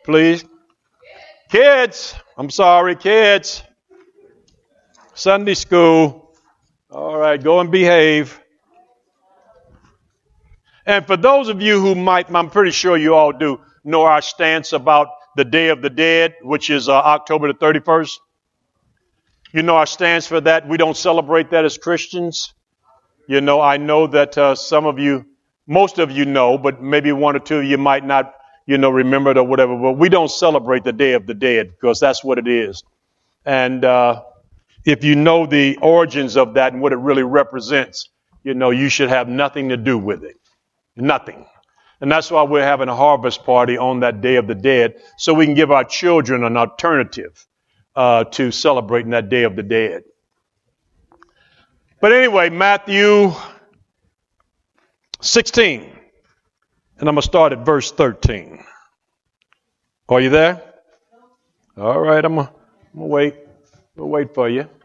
please. Kids, I'm sorry, kids. Sunday school. All right, go and behave. And for those of you who might, I'm pretty sure you all do, know our stance about the Day of the Dead, which is October the 31st. You know our stance for that. We don't celebrate that as Christians. You know, I know that some of you, most of you know, but maybe one or two of you might not, remember it or whatever. But we don't celebrate the Day of the Dead because that's what it is. And if you know the origins of that and what it really represents, you should have nothing to do with it. Nothing. And that's why we're having a harvest party on that Day of the Dead, so we can give our children an alternative to celebrating that Day of the Dead. But anyway, Matthew 16, and I'm going to start at verse 13. Are you there? All right, I'm going to wait. We'll wait for you.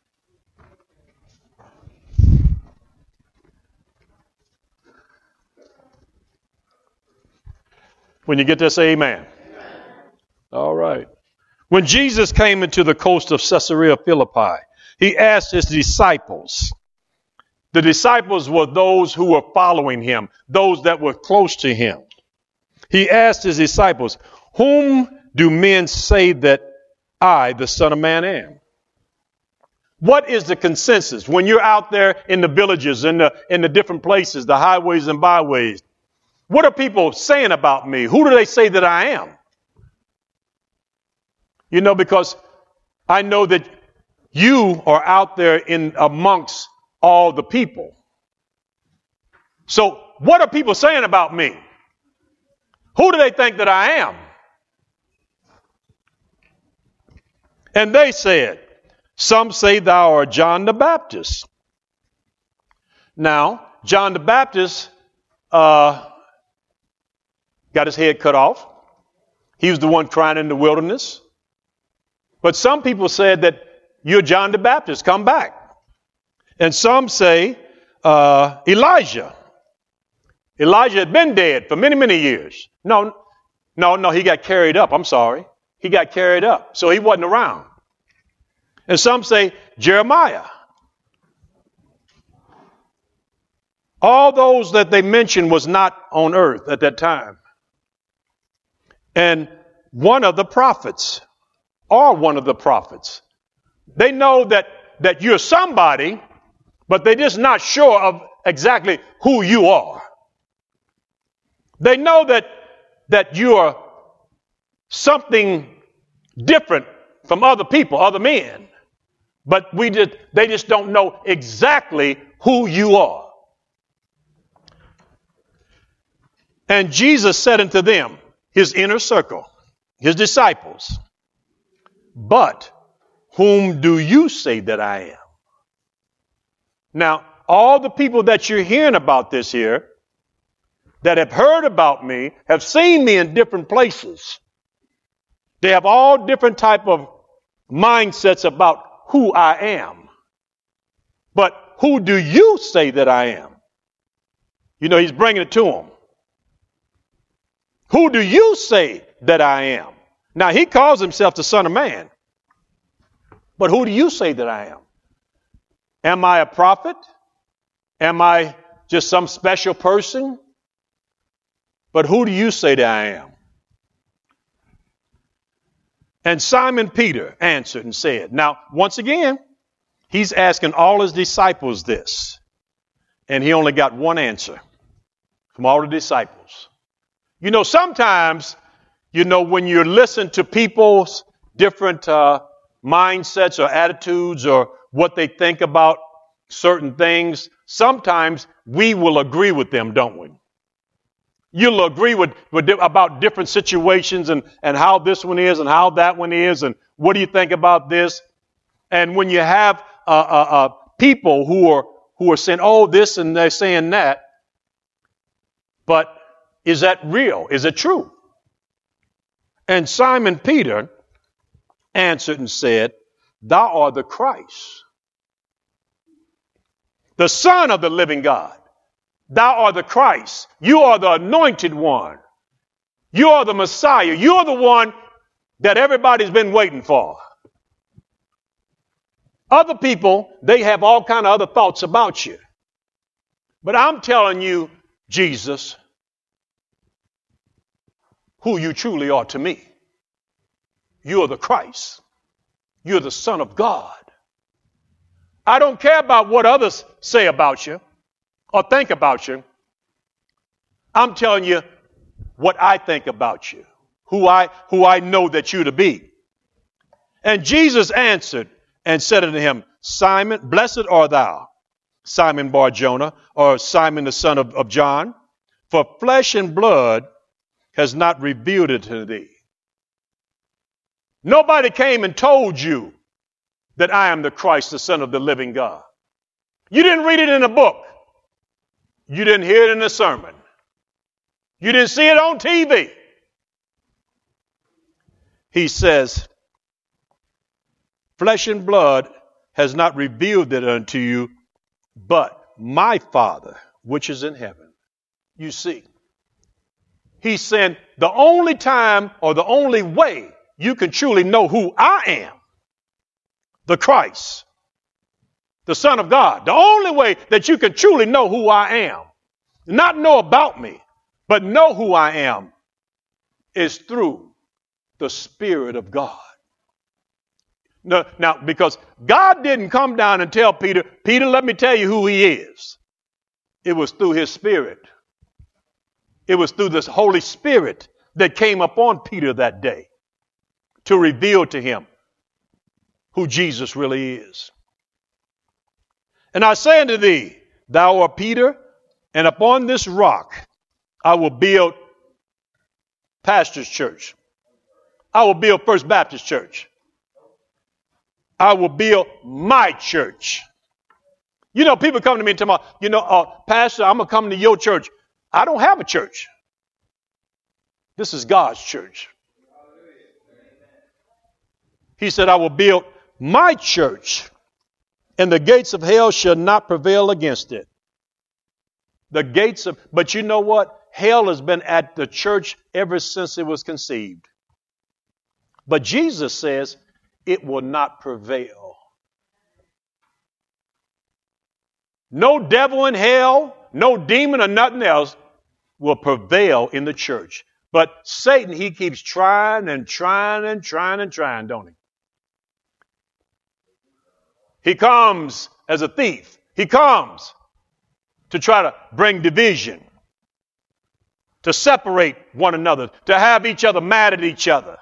When you get this, say amen. All right. When Jesus came into the coast of Caesarea Philippi, he asked his disciples. The disciples were those who were following him, those that were close to him. He asked his disciples, "Whom do men say that I, the Son of Man, am?" What is the consensus when you're out there in the villages, in the different places, the highways and byways? What are people saying about me? Who do they say that I am? Because I know that you are out there amongst all the people. So what are people saying about me? Who do they think that I am? And they said, "Some say thou art John the Baptist." Now, John the Baptist got his head cut off. He was the one crying in the wilderness. But some people said that you're John the Baptist, come back. And some say Elijah. Elijah had been dead for many, many years. No, he got carried up. I'm sorry. He got carried up, so he wasn't around. And some say Jeremiah. All those that they mentioned was not on earth at that time. And one of the prophets, they know that you're somebody, but they're just not sure of exactly who you are. They know that you are something different from other people, other men, but they just don't know exactly who you are. And Jesus said unto them, his inner circle, his disciples, "But whom do you say that I am?" Now, all the people that you're hearing about this here, that have heard about me, have seen me in different places. They have all different type of mindsets about who I am. But who do you say that I am? He's bringing it to them. Who do you say that I am? Now, he calls himself the Son of Man. But who do you say that I am? Am I a prophet? Am I just some special person? But who do you say that I am? And Simon Peter answered and said, now, once again, he's asking all his disciples this. And he only got one answer from all the disciples. Sometimes, when you listen to people's different mindsets or attitudes or what they think about certain things, sometimes we will agree with them, don't we? You'll agree about different situations and how this one is and how that one is and what do you think about this? And when you have people who are saying, oh, this and they're saying that, but is that real? Is it true? And Simon Peter answered and said, "Thou art the Christ, the Son of the living God. Thou art the Christ. You are the anointed one. You are the Messiah. You are the one that everybody's been waiting for. Other people, they have all kind of other thoughts about you. But I'm telling you, Jesus, who you truly are to me. You are the Christ. You're the Son of God. I don't care about what others say about you or think about you. I'm telling you what I think about you, who I know that you to be. And Jesus answered and said unto him, Simon, blessed art thou, Simon Bar-Jonah, or Simon the son of John, for flesh and blood has not revealed it to thee. Nobody came and told you that I am the Christ, the Son of the living God. You didn't read it in a book. You didn't hear it in a sermon. You didn't see it on TV. He says, flesh and blood has not revealed it unto you, but my Father, which is in heaven. You see, he's saying the only time or the only way you can truly know who I am, the Christ, the Son of God, the only way that you can truly know who I am, not know about me, but know who I am, is through the Spirit of God. Now, because God didn't come down and tell Peter, Peter, let me tell you who he is. It was through his Spirit. It was through this Holy Spirit that came upon Peter that day to reveal to him who Jesus really is. And I say unto thee, thou art Peter, and upon this rock I will build Pastor's Church. I will build First Baptist Church. I will build my church. You know, people come to me and tell me, Pastor, I'm going to come to your church. I don't have a church. This is God's church. He said, I will build my church, and the gates of hell shall not prevail against it. But you know what? Hell has been at the church ever since it was conceived. But Jesus says it will not prevail. No devil in hell, no demon or nothing else will prevail in the church. But Satan, he keeps trying and trying and trying and trying, don't he? He comes as a thief. He comes to try to bring division, to separate one another, to have each other mad at each other.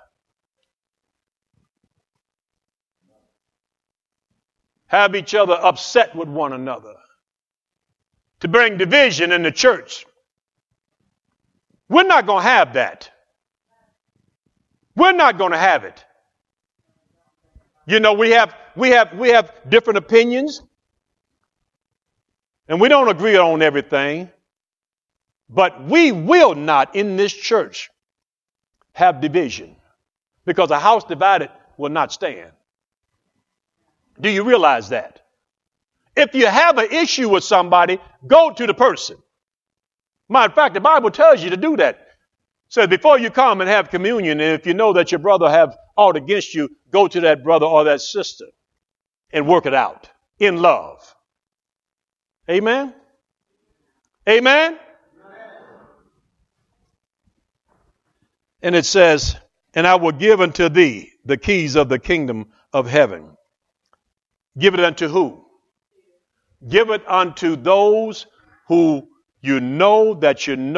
Have each other upset with one another, to bring division in the church. We're not going to have that. We're not going to have it. You know, we have different opinions, and we don't agree on everything, but we will not in this church have division, because a house divided will not stand. Do you realize that? If you have an issue with somebody, go to the person. Matter of fact, the Bible tells you to do that. It says before you come and have communion, and if you know that your brother have aught against you, go to that brother or that sister and work it out in love. Amen? Amen? And it says, and I will give unto thee the keys of the kingdom of heaven. Give it unto who? Give it unto those who you know that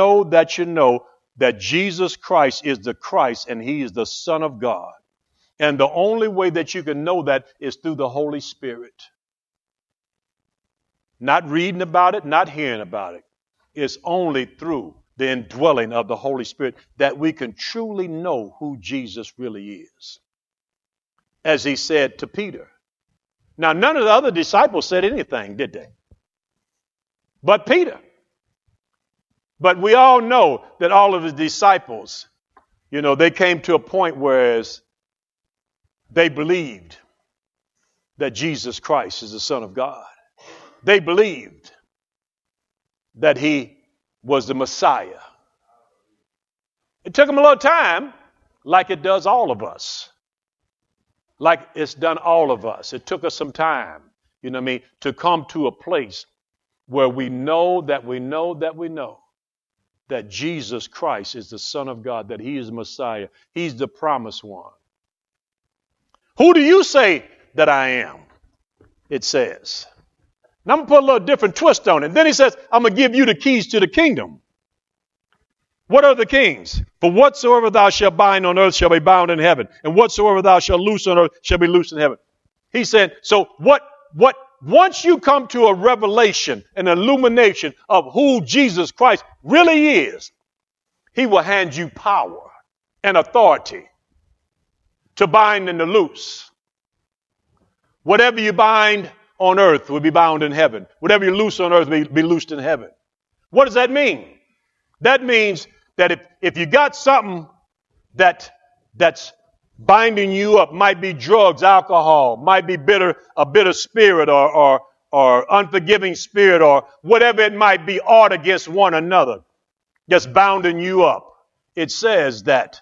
Jesus Christ is the Christ and he is the Son of God. And the only way that you can know that is through the Holy Spirit. Not reading about it, not hearing about it. It's only through the indwelling of the Holy Spirit that we can truly know who Jesus really is. As he said to Peter. Now, none of the other disciples said anything, did they? But Peter. But we all know that all of his disciples, they came to a point where they believed that Jesus Christ is the Son of God. They believed that he was the Messiah. It took him a little time, like it does all of us. Like it's done all of us. It took us some time, you know what I mean, to come to a place where we know that Jesus Christ is the Son of God, that he is Messiah. He's the promised one. Who do you say that I am? It says. Now I'm going to put a little different twist on it. Then he says, I'm going to give you the keys to the kingdom. What are the keys? For whatsoever thou shalt bind on earth shall be bound in heaven, and whatsoever thou shalt loose on earth shall be loosed in heaven. He said, so once you come to a revelation, an illumination of who Jesus Christ really is, he will hand you power and authority to bind and to loose. Whatever you bind on earth will be bound in heaven. Whatever you loose on earth will be loosed in heaven. What does that mean? That means that if you got something that's binding you up, might be drugs, alcohol, might be a bitter spirit or unforgiving spirit or whatever it might be, art against one another, just bounding you up. It says that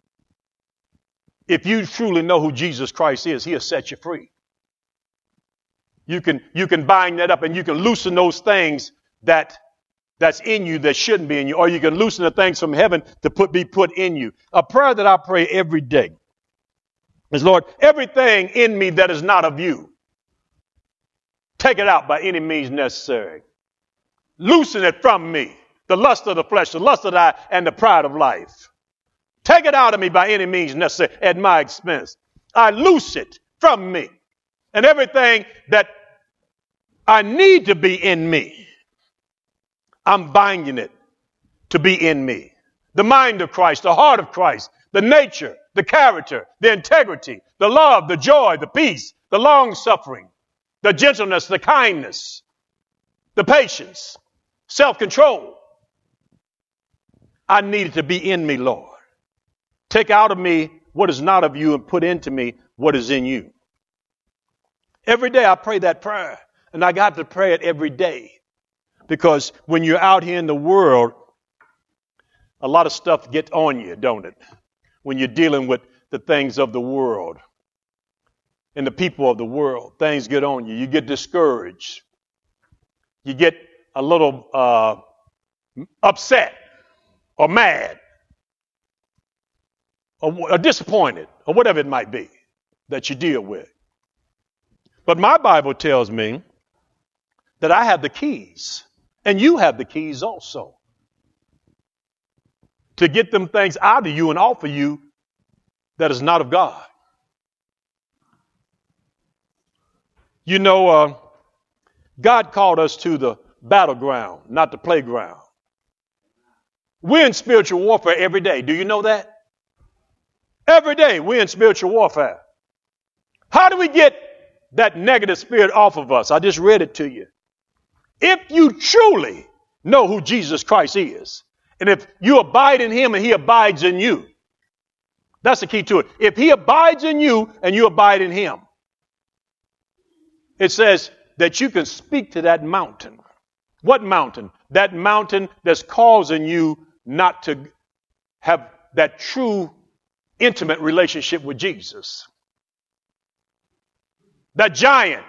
if you truly know who Jesus Christ is, he'll set you free. You can bind that up and you can loosen those things that's in you that shouldn't be in you, or you can loosen the things from heaven to be put in you. A prayer that I pray every day is, Lord, everything in me that is not of you, take it out by any means necessary. Loosen it from me, the lust of the flesh, the lust of the eye, and the pride of life. Take it out of me by any means necessary at my expense. I loose it from me. And everything that I need to be in me, I'm binding it to be in me. The mind of Christ, the heart of Christ, the nature, the character, the integrity, the love, the joy, the peace, the long suffering, the gentleness, the kindness, the patience, self-control. I need it to be in me, Lord. Take out of me what is not of you and put into me what is in you. Every day I pray that prayer, and I got to pray it every day. Because when you're out here in the world, a lot of stuff gets on you, don't it? When you're dealing with the things of the world and the people of the world, things get on you. You get discouraged. You get a little upset or mad or disappointed or whatever it might be that you deal with. But my Bible tells me that I have the keys. And you have the keys also to get them things out of you and off of you that is not of God. You know, God called us to the battleground, not the playground. We're in spiritual warfare every day. Do you know that? Every day we're in spiritual warfare. How do we get that negative spirit off of us? I just read it to you. If you truly know who Jesus Christ is, and if you abide in him and he abides in you, that's the key to it. If he abides in you and you abide in him, it says that you can speak to that mountain. What mountain? That mountain that's causing you not to have that true intimate relationship with Jesus. That giant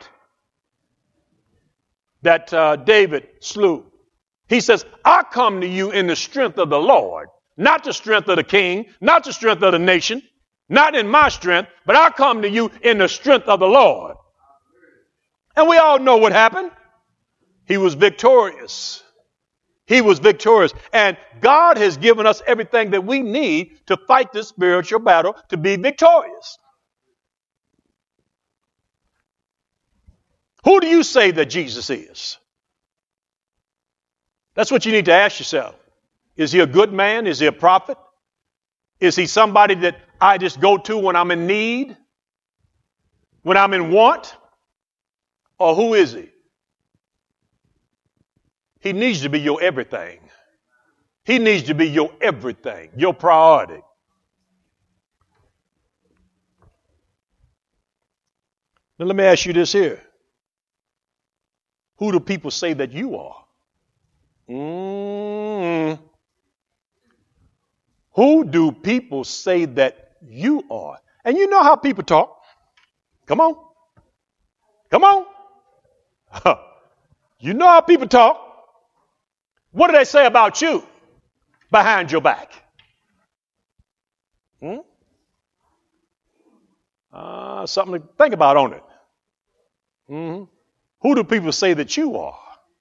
that David slew. He says, I come to you in the strength of the Lord, not the strength of the king, not the strength of the nation, not in my strength, but I come to you in the strength of the Lord. And we all know what happened. He was victorious. He was victorious. And God has given us everything that we need to fight this spiritual battle to be victorious. Who do you say that Jesus is? That's what you need to ask yourself. Is he a good man? Is he a prophet? Is he somebody that I just go to when I'm in need? When I'm in want? Or who is he? He needs to be your everything. He needs to be your everything, your priority. Now let me ask you this here. Who do people say that you are? Who do people say that you are? And you know how people talk. Come on. Come on. You know how people talk. What do they say about you behind your back? Something to think about on it. Who do people say that you are?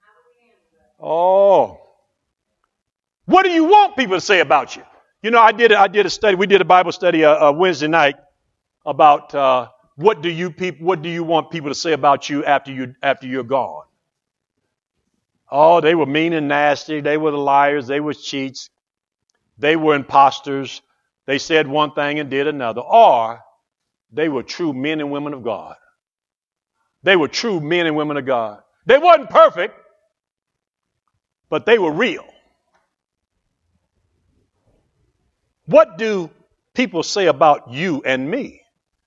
Oh. What do you want people to say about you? You know, I did a study. We did a Bible study Wednesday night about what do you want people to say about you after you're gone? Oh, they were mean and nasty. They were the liars. They were cheats. They were imposters. They said one thing and did another. Or they were true men and women of God. They were true men and women of God. They wasn't perfect, but they were real. What do people say about you and me?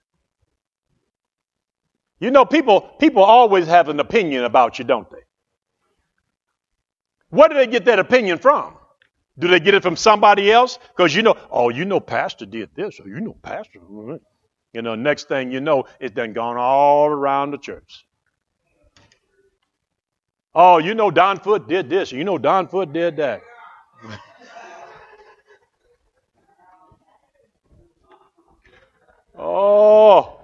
You know, people always have an opinion about you, don't they? Where do they get that opinion from? Do they get it from somebody else? Because Pastor did this, or Pastor. Next thing you know, it's done gone all around the church. Oh, Don Foote did this, Don Foote did that. Oh.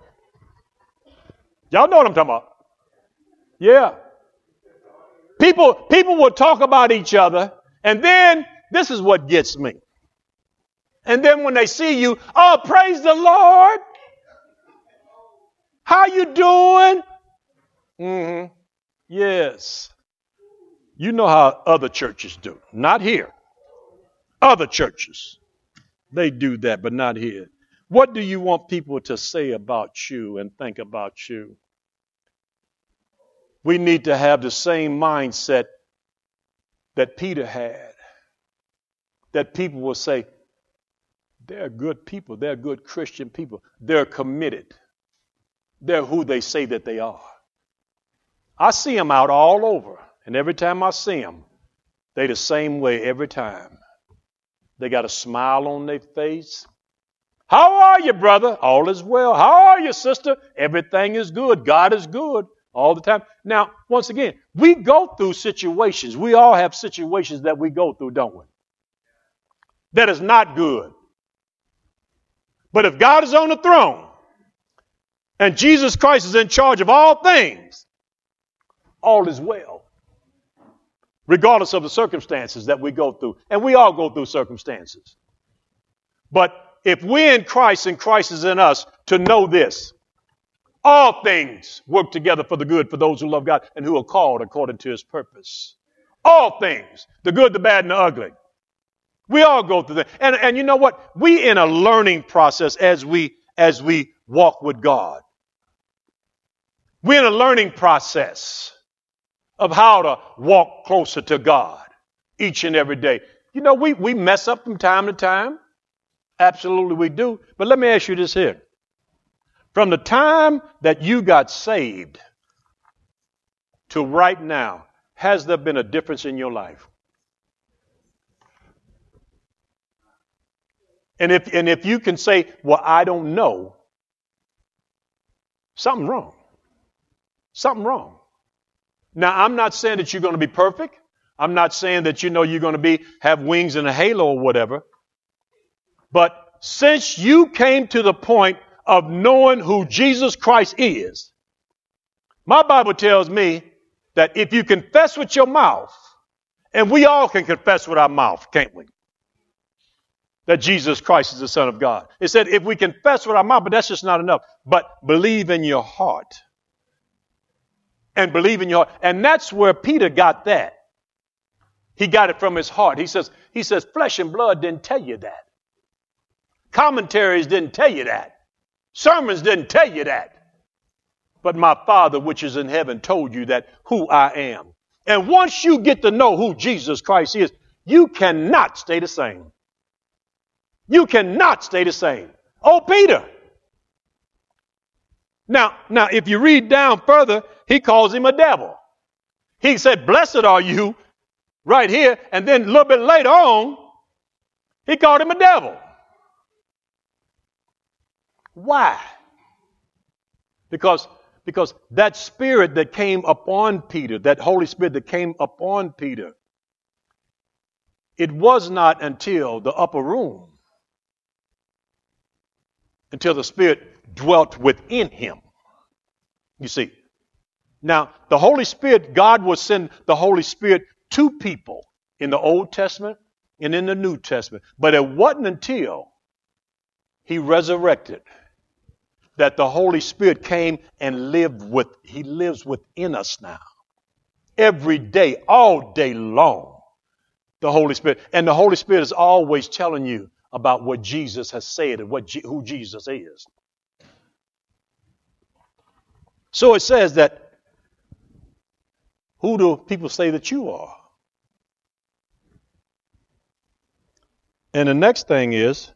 Y'all know what I'm talking about. Yeah. People will talk about each other, and then this is what gets me. And then when they see you, oh, praise the Lord. How you doing? Yes. You know how other churches do. Not here. Other churches. They do that, but not here. What do you want people to say about you and think about you? We need to have the same mindset that Peter had. That people will say, they're good people. They're good Christian people. They're committed. They're who they say that they are. I see them out all over. And every time I see them, they the same way every time. They got a smile on their face. How are you, brother? All is well. How are you, sister? Everything is good. God is good all the time. Now, once again, we go through situations. We all have situations that we go through, don't we? That is not good. But if God is on the throne and Jesus Christ is in charge of all things, all is well. Regardless of the circumstances that we go through. And we all go through circumstances. But if we're in Christ and Christ is in us, to know this, all things work together for the good for those who love God and who are called according to his purpose. All things, the good, the bad, and the ugly. We all go through that. And you know what? We in a learning process as we walk with God. We're in a learning process of how to walk closer to God each and every day. You know, we mess up from time to time. Absolutely we do. But let me ask you this here. From the time that you got saved to right now, has there been a difference in your life? And if you can say, well, I don't know, something wrong. Something wrong. Now, I'm not saying that you're going to be perfect. I'm not saying that you're going to have wings and a halo or whatever. But since you came to the point of knowing who Jesus Christ is, my Bible tells me that if you confess with your mouth, and we all can confess with our mouth, can't we? That Jesus Christ is the Son of God. It said if we confess with our mouth, but that's just not enough. But believe in your heart. And believe in your heart. And that's where Peter got that. He got it from his heart. He says, flesh and blood didn't tell you that. Commentaries didn't tell you that. Sermons didn't tell you that. But my Father, which is in heaven, told you that who I am. And once you get to know who Jesus Christ is, you cannot stay the same. You cannot stay the same. Oh, Peter. Now, if you read down further, he calls him a devil. He said, blessed are you, right here. And then a little bit later on, He called him a devil. Why? Because that spirit that came upon Peter, that Holy Spirit that came upon Peter, it was not until the upper room, until the Spirit dwelt within him. You see. Now, the Holy Spirit, God will send the Holy Spirit to people in the Old Testament and in the New Testament. But it wasn't until he resurrected that the Holy Spirit came and he lives within us now. Every day, all day long, the Holy Spirit. And the Holy Spirit is always telling you about what Jesus has said and who Jesus is. So it says that, who do people say that you are? And the next thing is,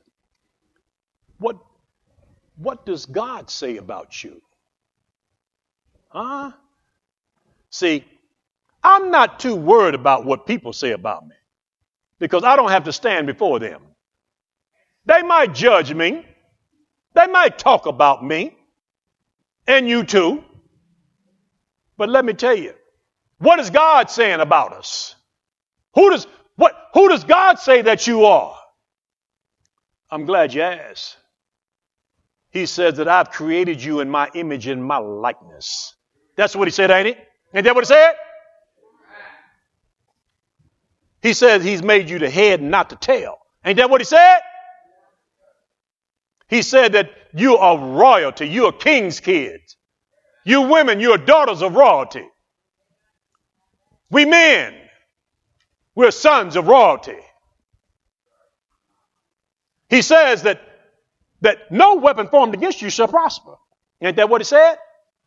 what does God say about you? Huh? See, I'm not too worried about what people say about me because I don't have to stand before them. They might judge me. They might talk about me. And you too. But let me tell you, what is God saying about us? Who does God say that you are? I'm glad you asked. He says that I've created you in my image and my likeness. That's what he said, ain't it? Ain't that what he said? He said he's made you the head and not the tail. Ain't that what he said? He said that you are royalty. You are king's kids. You women, you are daughters of royalty. We men, we're sons of royalty. He says that no weapon formed against you shall prosper. Ain't that what he said?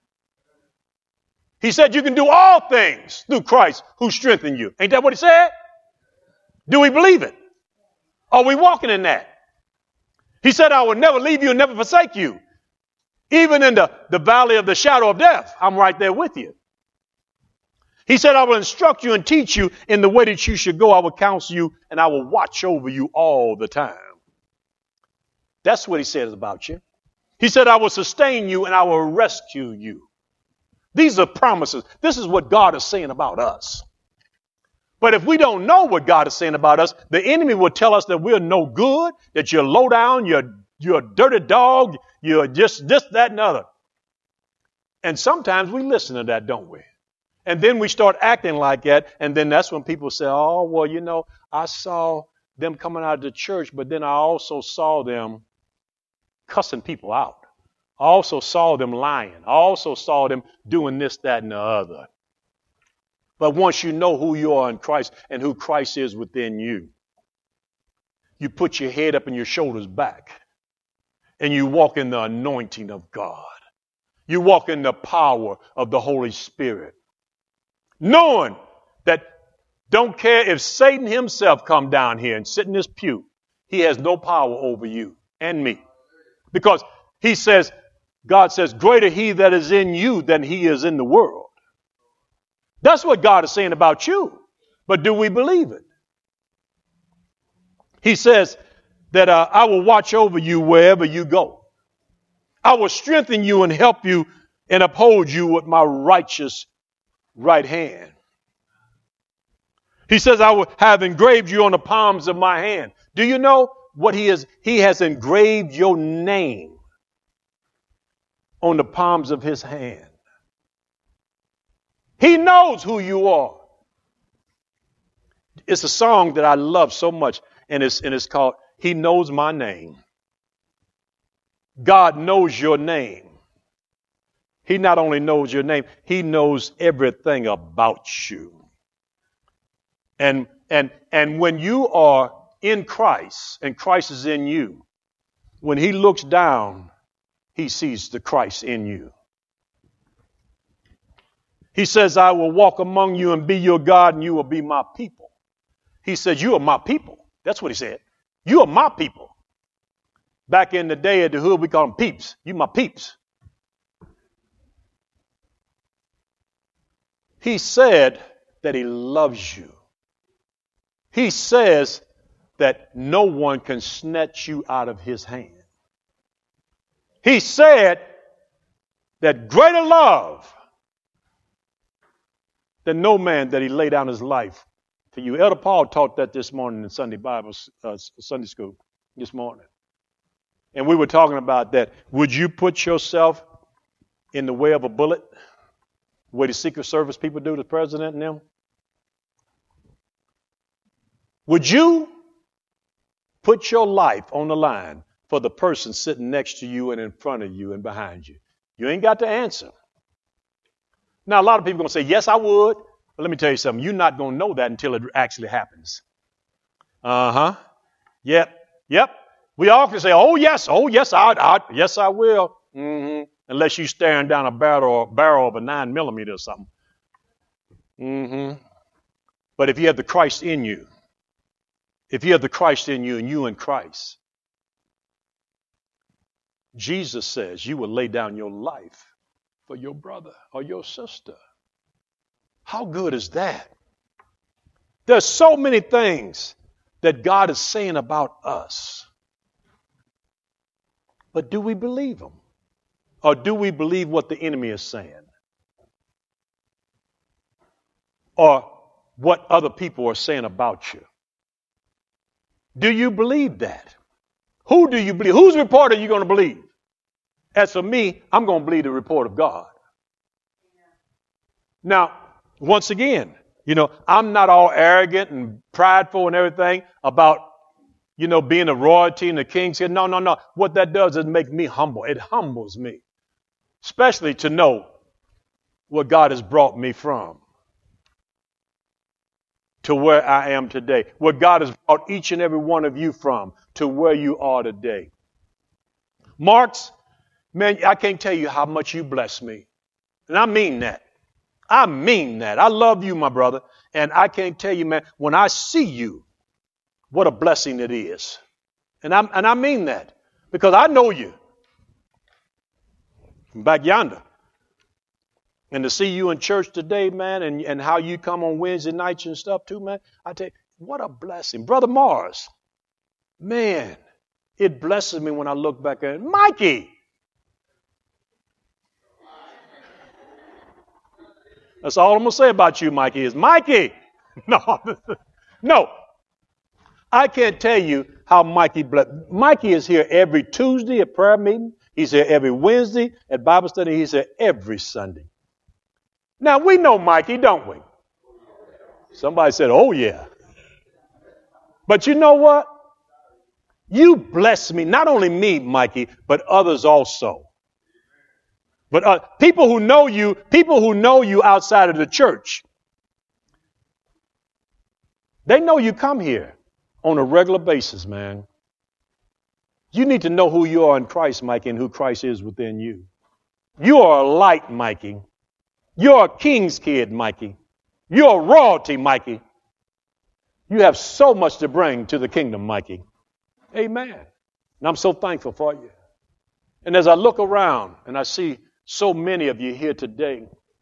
He said you can do all things through Christ who strengthens you. Ain't that what he said? Do we believe it? Are we walking in that? He said, I will never leave you and never forsake you. Even in the valley of the shadow of death, I'm right there with you. He said, I will instruct you and teach you in the way that you should go. I will counsel you and I will watch over you all the time. That's what he says about you. He said, I will sustain you and I will rescue you. These are promises. This is what God is saying about us. But if we don't know what God is saying about us, the enemy will tell us that we're no good, that you're low down, you're a dirty dog, you're just this, that, and other. And sometimes we listen to that, don't we? And then we start acting like that, and then that's when people say, oh, well, I saw them coming out of the church, but then I also saw them cussing people out. I also saw them lying. I also saw them doing this, that, and the other. But once you know who you are in Christ and who Christ is within you, you put your head up and your shoulders back, and you walk in the anointing of God. You walk in the power of the Holy Spirit, knowing that don't care if Satan himself come down here and sit in this pew, he has no power over you and me. Because God says, greater he that is in you than he is in the world. That's what God is saying about you. But do we believe it? He says that I will watch over you wherever you go. I will strengthen you and help you and uphold you with my righteous right hand. He says, I will have engraved you on the palms of my hand. Do you know what he is? He has engraved your name on the palms of his hand. He knows who you are. It's a song that I love so much, and it's called He Knows My Name. God knows your name. He not only knows your name, he knows everything about you. And when you are in Christ and Christ is in you, when he looks down, he sees the Christ in you. He says, I will walk among you and be your God and you will be my people. He said, you are my people. That's what he said. You are my people. Back in the day at the hood, we call them peeps. You my peeps. He said that he loves you. He says that no one can snatch you out of his hand. He said that greater love than no man that he laid down his life for you. Elder Paul taught that this morning in Sunday school this morning. And we were talking about that. Would you put yourself in the way of a bullet, the way the Secret Service people do, the president and them? Would you put your life on the line for the person sitting next to you and in front of you and behind you? You ain't got to answer. Now, a lot of people are going to say, yes, I would. But let me tell you something. You're not going to know that until it actually happens. Yep. We all can say, oh, yes, yes, I will. Unless you're staring down a barrel of a 9mm or something. But if you have the Christ in you, and you in Christ, Jesus says you will lay down your life for your brother or your sister. How good is that? There's so many things that God is saying about us. But do we believe them? Or do we believe what the enemy is saying? Or what other people are saying about you? Do you believe that? Who do you believe? Whose report are you going to believe? As for me, I'm going to believe the report of God. Now, once again, I'm not all arrogant and prideful and everything about, being a royalty and the king's here. No. What that does is make me humble. It humbles me, especially to know where God has brought me from to where I am today, where God has brought each and every one of you from to where you are today. Marks, man, I can't tell you how much you bless me. And I mean that. I love you, my brother. And I can't tell you, man, when I see you, what a blessing it is. And I mean that because I know you from back yonder. And to see you in church today, man, and how you come on Wednesday nights and stuff too, man, I tell you, what a blessing. Brother Morris, man, it blesses me when I look back at it. Mikey. That's all I'm going to say about you, Mikey, is Mikey. No. I can't tell you how Mikey blessed. Mikey is here every Tuesday at prayer meeting. He's here every Wednesday at Bible study. He's here every Sunday. Now, we know Mikey, don't we? Somebody said, oh, yeah. But you know what? You bless me, not only me, Mikey, but others also. But people who know you outside of the church, they know you come here on a regular basis, man. You need to know who you are in Christ, Mikey, and who Christ is within you. You are a light, Mikey. You're a king's kid, Mikey. You're a royalty, Mikey. You have so much to bring to the kingdom, Mikey. Amen. And I'm so thankful for you. And as I look around and I see so many of you here today,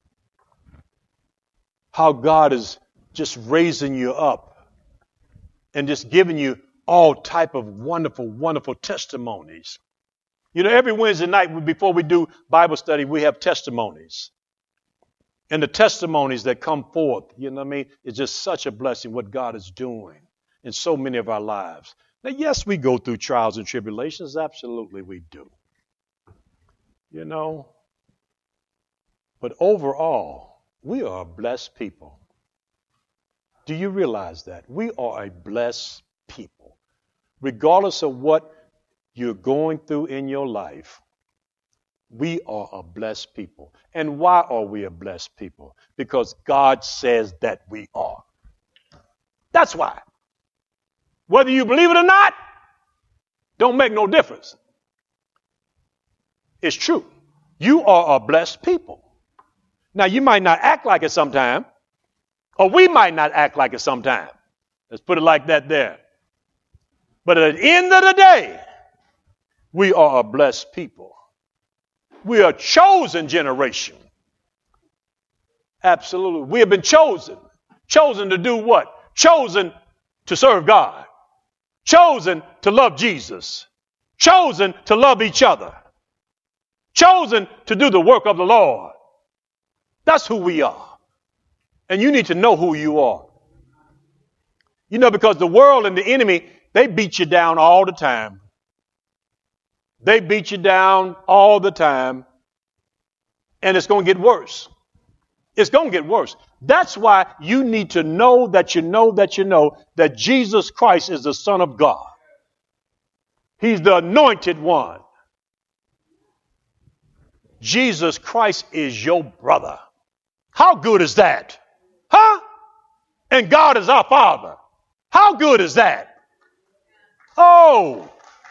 how God is just raising you up and just giving you all type of wonderful, wonderful testimonies. Every Wednesday night before we do Bible study, we have testimonies. And the testimonies that come forth, it's just such a blessing what God is doing in so many of our lives. Now, yes, we go through trials and tribulations. Absolutely, we do. But overall, we are a blessed people. Do you realize that? We are a blessed people. Regardless of what you're going through in your life, we are a blessed people. And why are we a blessed people? Because God says that we are. That's why. Whether you believe it or not, don't make no difference. It's true. You are a blessed people. Now, you might not act like it sometime, or we might not act like it sometime. Let's put it like that there. But at the end of the day, we are a blessed people. We are a chosen generation. Absolutely. We have been chosen. Chosen to do what? Chosen to serve God. chosen to love Jesus, chosen to love each other, chosen to do the work of the Lord. That's who we are. And you need to know who you are. You know, because the world and the enemy, they beat you down all the time. They beat you down all the time. And it's going to get worse. It's going to get worse. That's why you need to know that you know that you know that Jesus Christ is the Son of God. He's the anointed one. Jesus Christ is your brother. How good is that? Huh? And God is our Father. How good is that? Oh.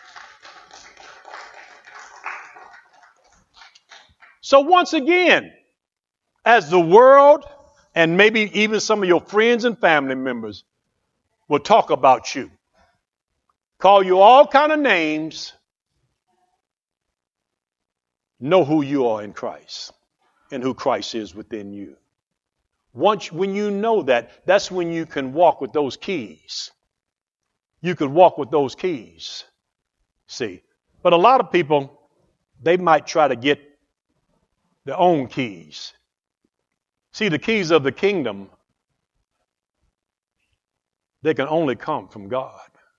So once again, as the world and maybe even some of your friends and family members will talk about you, call you all kind of names, know who you are in Christ and who Christ is within you. When you know that, that's when you can walk with those keys. You could walk with those keys. See, but a lot of people, they might try to get their own keys. See, the keys of the kingdom, they can only come from God.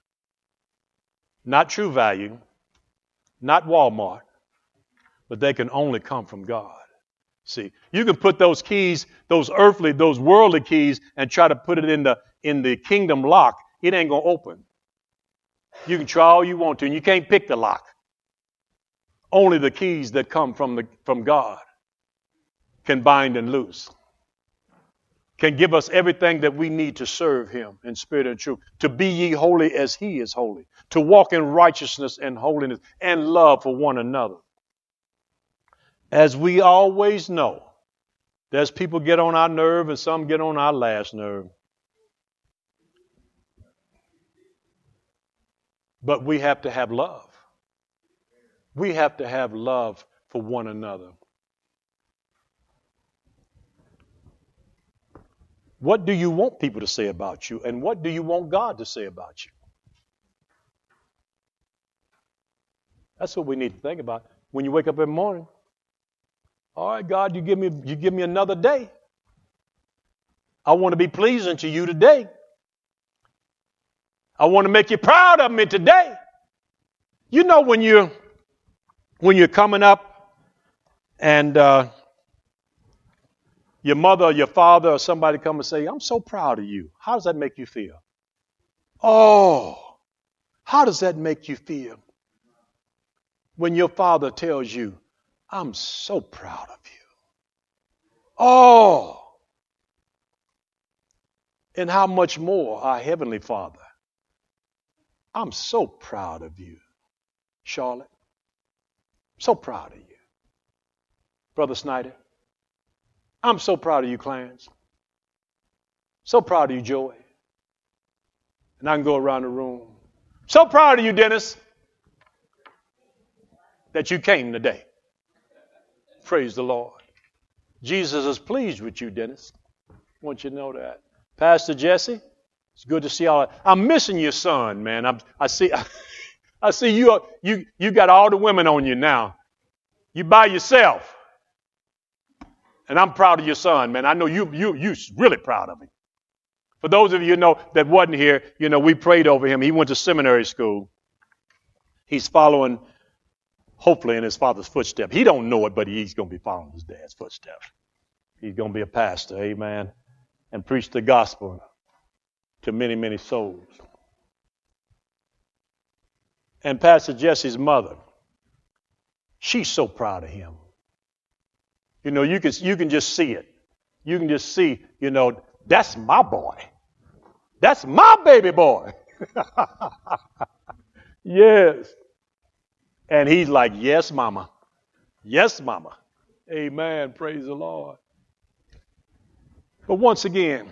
Not True Value, not Walmart, but they can only come from God. See, you can put those keys, those earthly, those worldly keys, and try to put it in the kingdom lock. It ain't going to open. You can try all you want to, and you can't pick the lock. Only the keys that come from God can bind and loose, can give us everything that we need to serve him in spirit and truth, to be ye holy as he is holy, to walk in righteousness and holiness and love for one another. As we always know, there's people get on our nerve and some get on our last nerve. But we have to have love. We have to have love for one another. What do you want people to say about you? And what do you want God to say about you? That's what we need to think about. When you wake up in the morning, all right, God, you give me another day. I want to be pleasing to you today. I want to make you proud of me today. You know, when you're coming up and your mother or your father or somebody come and say, I'm so proud of you. How does that make you feel? Oh, how does that make you feel? When your father tells you, I'm so proud of you. Oh, and how much more our Heavenly Father. I'm so proud of you, Charlotte. So proud of you. Brother Snyder. I'm so proud of you, Clarence. So proud of you, Joey. And I can go around the room. So proud of you, Dennis, that you came today. Praise the Lord. Jesus is pleased with you, Dennis. I want you to know that. Pastor Jesse, it's good to see all. I'm missing your son, man. I see you got all the women on you now. You by yourself. And I'm proud of your son, man. I know you really proud of him. For those of you know that wasn't here, we prayed over him. He went to seminary school. He's following, hopefully, in his father's footsteps. He don't know it, but he's going to be following his dad's footsteps. He's going to be a pastor, amen, and preach the gospel to many, many souls. And Pastor Jesse's mother, she's so proud of him. You can just see it. You can just see, that's my boy. That's my baby boy. Yes. And he's like, yes, mama. Yes, mama. Amen. Praise the Lord. But once again,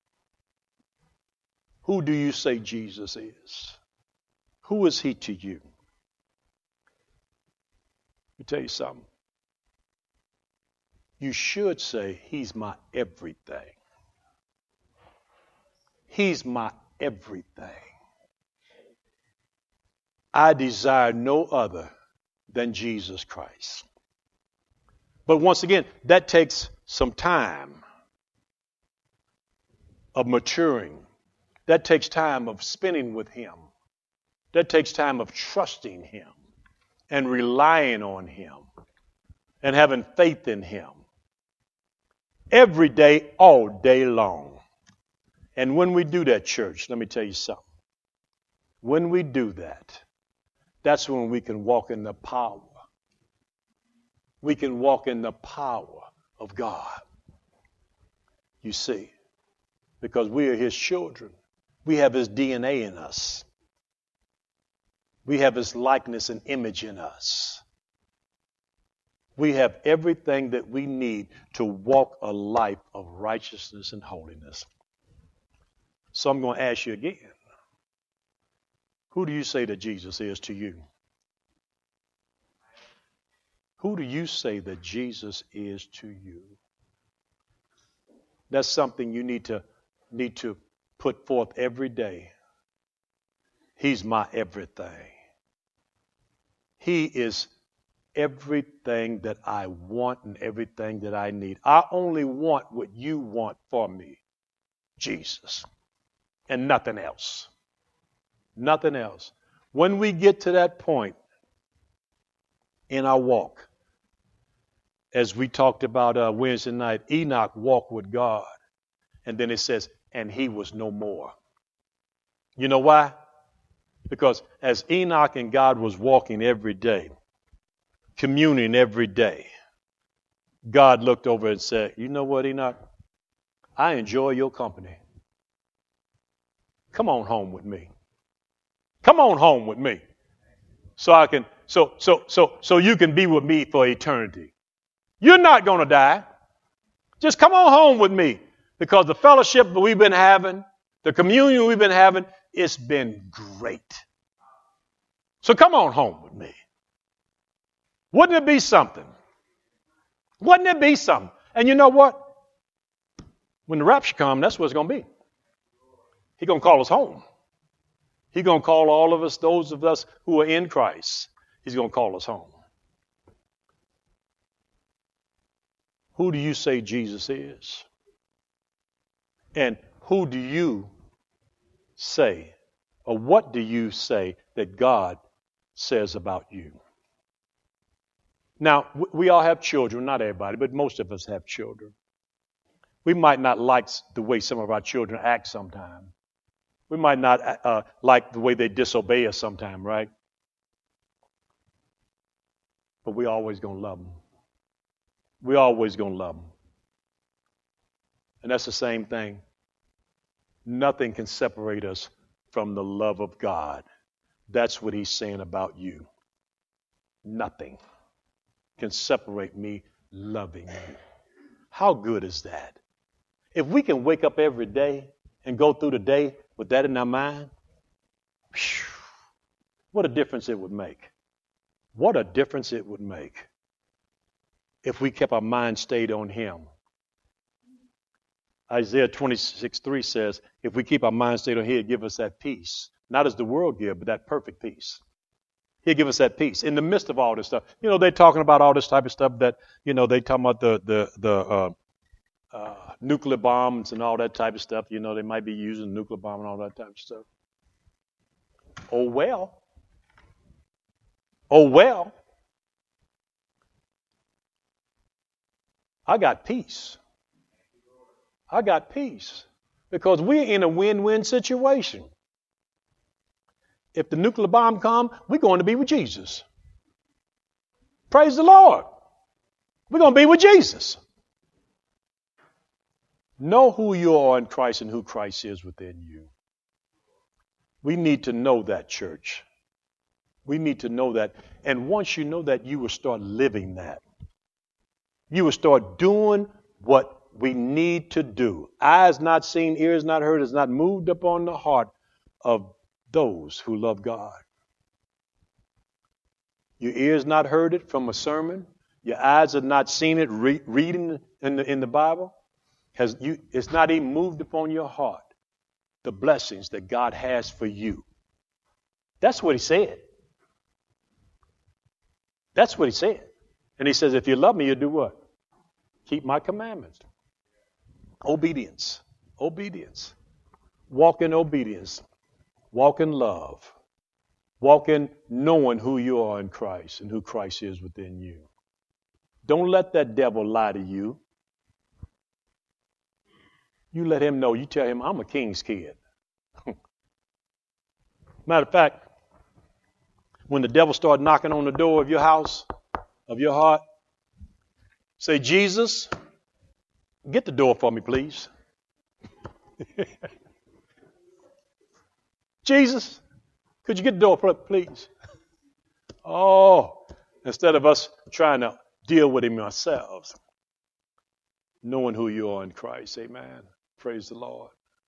who do you say Jesus is? Who is he to you? Let me tell you something. You should say, he's my everything. He's my everything. I desire no other than Jesus Christ. But once again, that takes some time of maturing. That takes time of spending with Him. That takes time of trusting Him and relying on Him and having faith in Him. Every day, all day long. And when we do that, church, let me tell you something. When we do that, that's when we can walk in the power. We can walk in the power of God. You see, because we are His children. We have His DNA in us. We have His likeness and image in us. We have everything that we need to walk a life of righteousness and holiness. So I'm going to ask you again. Who do you say that Jesus is to you? Who do you say that Jesus is to you? That's something you need to put forth every day. He's my everything. He is everything that I want and everything that I need. I only want what you want for me, Jesus, and nothing else. Nothing else. When we get to that point in our walk, as we talked about Wednesday night, Enoch walked with God. And then it says, and he was no more. You know why? Because as Enoch and God was walking every day, communing every day, God looked over and said, you know what, Enoch? I enjoy your company. Come on home with me. Come on home with me. So you can be with me for eternity. You're not going to die. Just come on home with me. Because the fellowship that we've been having, the communion we've been having, it's been great. So come on home with me. Wouldn't it be something? Wouldn't it be something? And you know what? When the rapture comes, that's what it's going to be. He's going to call us home. He's going to call all of us, those of us who are in Christ, He's going to call us home. Who do you say Jesus is? And who do you say, or what do you say that God says about you? Now, we all have children, not everybody, but most of us have children. We might not like the way some of our children act sometimes. We might not like the way they disobey us sometimes, right? But we always going to love them. We always going to love them. And that's the same thing. Nothing can separate us from the love of God. That's what He's saying about you. Nothing can separate me loving you. How good is that? If we can wake up every day and go through the day with that in our mind, whew, what a difference it would make. What a difference it would make if we kept our mind stayed on Him. Isaiah 26:3 says, if we keep our mind stayed on Him, He'll give us that peace. Not as the world gives, but that perfect peace. He'll give us that peace. In the midst of all this stuff, they're talking about all this type of stuff that, they talking about the nuclear bombs and all that type of stuff. They might be using nuclear bomb and all that type of stuff. Oh, well. Oh, well. I got peace. I got peace because we're in a win-win situation. If the nuclear bomb comes, we're going to be with Jesus. Praise the Lord. We're going to be with Jesus. Know who you are in Christ and who Christ is within you. We need to know that, church. We need to know that. And once you know that, you will start living that. You will start doing what we need to do. Eyes not seen, ears not heard, is not moved upon the heart of those who love God. Your ears not heard it from a sermon. Your eyes have not seen it reading in the Bible. It's not even moved upon your heart. The blessings that God has for you. That's what He said. That's what he said. And he says, if you love me, you'll do what? Keep my commandments. Obedience. Obedience. Walk in obedience. Walk in love. Walk in knowing who you are in Christ and who Christ is within you. Don't let that devil lie to you. You let him know. You tell him, I'm a king's kid. Matter of fact, when the devil started knocking on the door of your house, of your heart, say, Jesus, get the door for me, please. Jesus, could you get the door for me, please? Oh, instead of us trying to deal with him ourselves, knowing who you are in Christ. Amen. Praise the Lord.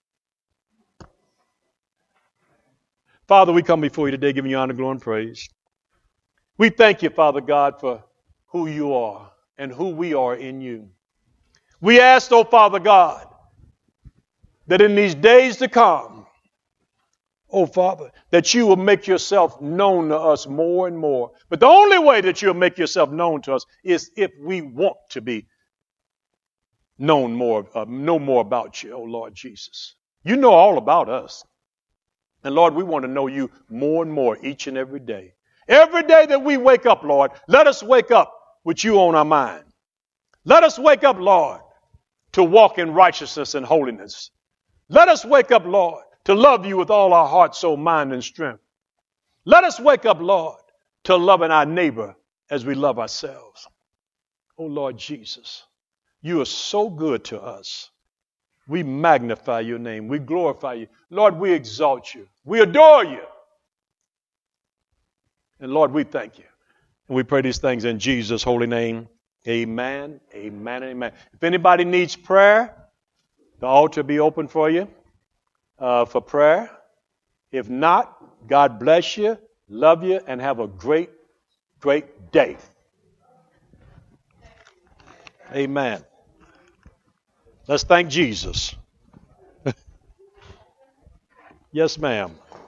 Father, we come before you today giving you honor, glory, and praise. We thank you, Father God, for who you are and who we are in you. We ask, oh Father God, that in these days to come, oh Father, that you will make yourself known to us more and more. But the only way that you'll make yourself known to us is if we want to be known more, know more about you, oh Lord Jesus. You know all about us. And Lord, we want to know you more and more each and every day. Every day that we wake up, Lord, let us wake up with you on our mind. Let us wake up, Lord, to walk in righteousness and holiness. Let us wake up, Lord, to love you with all our heart, soul, mind, and strength. Let us wake up, Lord, to loving our neighbor as we love ourselves. Oh, Lord Jesus, you are so good to us. We magnify your name. We glorify you. Lord, we exalt you. We adore you. And Lord, we thank you. And we pray these things in Jesus' holy name. Amen, amen, amen. If anybody needs prayer, the altar will be open for you for prayer. If not, God bless you, love you, and have a great, great day. Amen. Let's thank Jesus. Yes, ma'am.